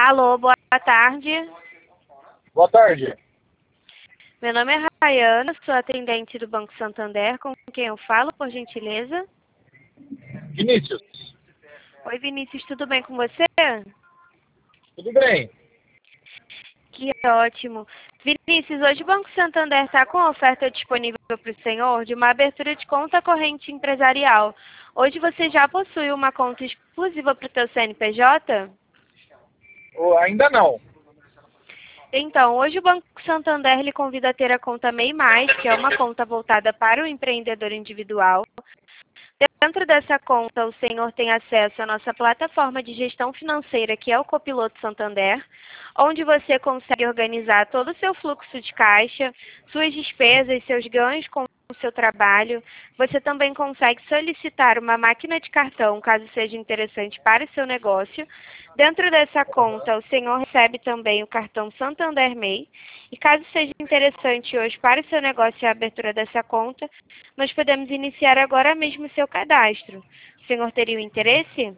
Alô, boa tarde. Boa tarde. Meu nome é Rayana, sou atendente do Banco Santander. Com quem eu falo, por gentileza? Vinícius, Oi, Vinícius, tudo bem com você? tudo bem? Que ótimo. Vinícius, hoje o Banco Santander está com oferta disponível para o senhor de uma abertura de conta corrente empresarial. Hoje você já possui uma conta exclusiva para o seu CNPJ? Ainda não. Então, hoje o Banco Santander lhe convida a ter a conta MEI+, que é uma conta voltada para o empreendedor individual. Dentro dessa conta, o senhor tem acesso à nossa plataforma de gestão financeira, que é o Copiloto Santander, onde você consegue organizar todo o seu fluxo de caixa, suas despesas, seus ganhos com o seu trabalho. Você também consegue solicitar uma máquina de cartão, caso seja interessante para o seu negócio. Dentro dessa conta, o senhor recebe também o cartão Santander MEI. E caso seja interessante hoje para o seu negócio a abertura dessa conta, nós podemos iniciar agora mesmo o seu cadastro. O senhor teria o interesse?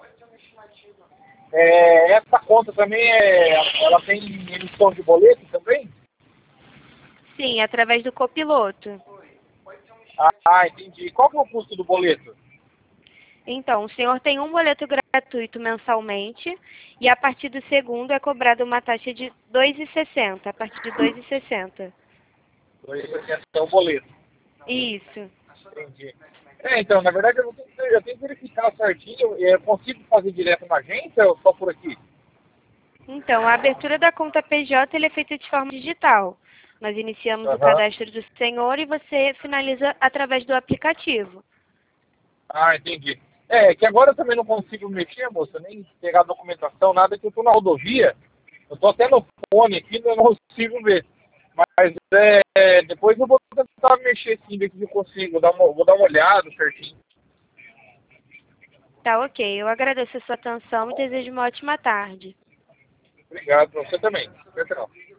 Essa conta também ela tem emissão de boleto também? Sim, através do copiloto. Entendi. Qual que é o custo do boleto? Então, o senhor tem um boleto gratuito mensalmente e a partir do segundo é cobrada uma taxa de R$ 2,60, a partir de R$ 2,60. 2% é o boleto. Isso. Entendi. Então, na verdade, eu tenho que verificar certinho. Eu consigo fazer direto na agência ou só por aqui? Então, a abertura da conta PJ ele é feita de forma digital. Nós iniciamos o Aham. cadastro do senhor e você finaliza através do aplicativo. Entendi. Que agora eu também não consigo mexer, moça, nem pegar documentação, nada, que eu tô na rodovia. Eu tô até no fone aqui, eu não consigo ver. Mas depois eu vou tentar mexer sim, ver se eu consigo. Vou dar uma olhada certinho. Tá ok. Eu agradeço a sua atenção e desejo uma ótima tarde. Obrigado, pra você também. Tchau, tchau.